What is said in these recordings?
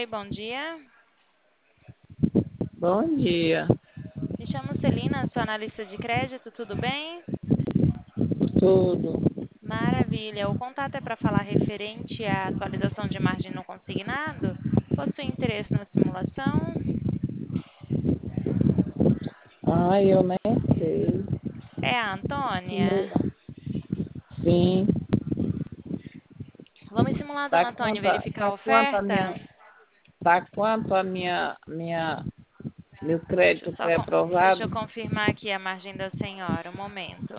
Oi, bom dia. Bom dia, Me chamo Celina, sou analista de crédito, tudo bem? tudo. Maravilha. O contato é para falar referente à atualização de margem no consignado? Possui interesse na simulação? Ai, eu nem sei. É a Antônia? Me- Sim, Vamos simular, tá dona Antônia, e quanto, a- verificar a tá quanto a oferta? minha, tá quanto a meu crédito Deixa eu pré-aprovado? confirmar aqui a margem da senhora, um momento.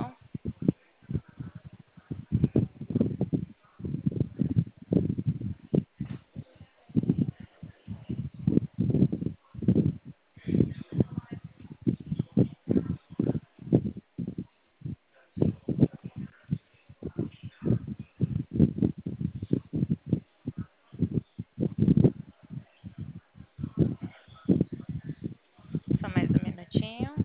Só mais um minutinho.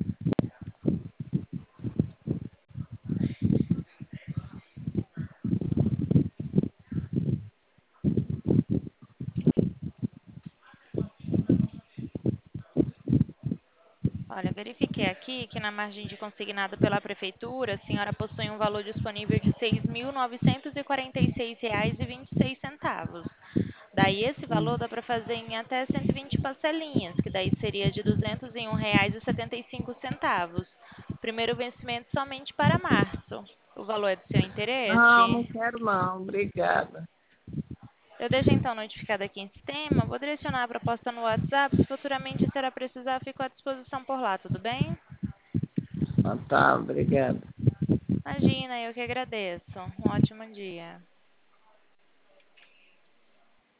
Olha, verifiquei aqui que na margem de consignado pela prefeitura, a senhora possui um valor disponível de R$ 6.946,26. Daí esse valor Hum. dá para fazer em até 120 parcelinhas, que daí seria de R$ 201,75. Primeiro vencimento somente para março. O valor é do seu Não interesse? quero não, obrigada. Eu deixo então notificado aqui em sistema, vou direcionar a proposta no WhatsApp, se futuramente a senhora precisar, fico à disposição por lá, tudo bem? Ah, tá, obrigada. Imagina, eu que agradeço. Um ótimo dia.